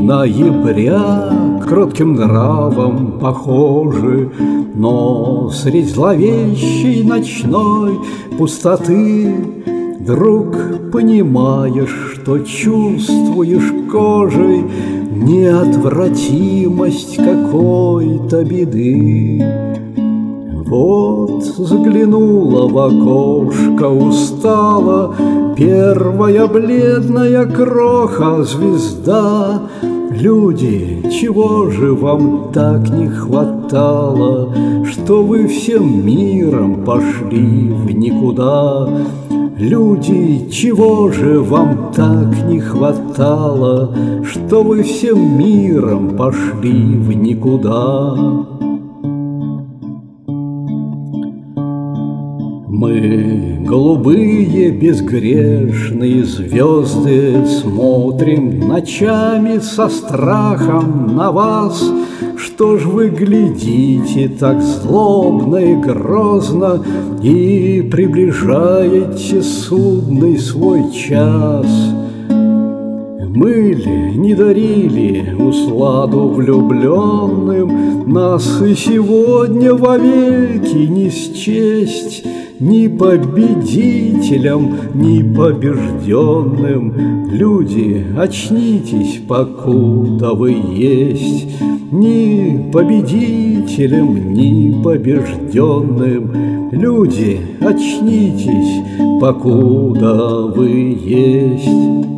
ноября кротким нравом похожи, но средь зловещей ночной пустоты вдруг понимаешь, что чувствуешь кожей неотвратимость какой-то беды. Вот заглянула в окошко устала первая бледная кроха звезда. Люди, чего же вам так не хватало, что вы всем миром пошли в никуда? Люди, чего же вам так не хватало, что вы всем миром пошли в никуда? Мы, голубые безгрешные звезды, смотрим ночами со страхом на вас. Что ж вы глядите так злобно и грозно и приближаете судный свой час? Мы ли не дарили усладу влюбленным, нас и сегодня вовеки не счесть ни победителям, ни побежденным. Люди, очнитесь, покуда вы есть, ни победителям, ни побежденным. Люди, очнитесь, покуда вы есть.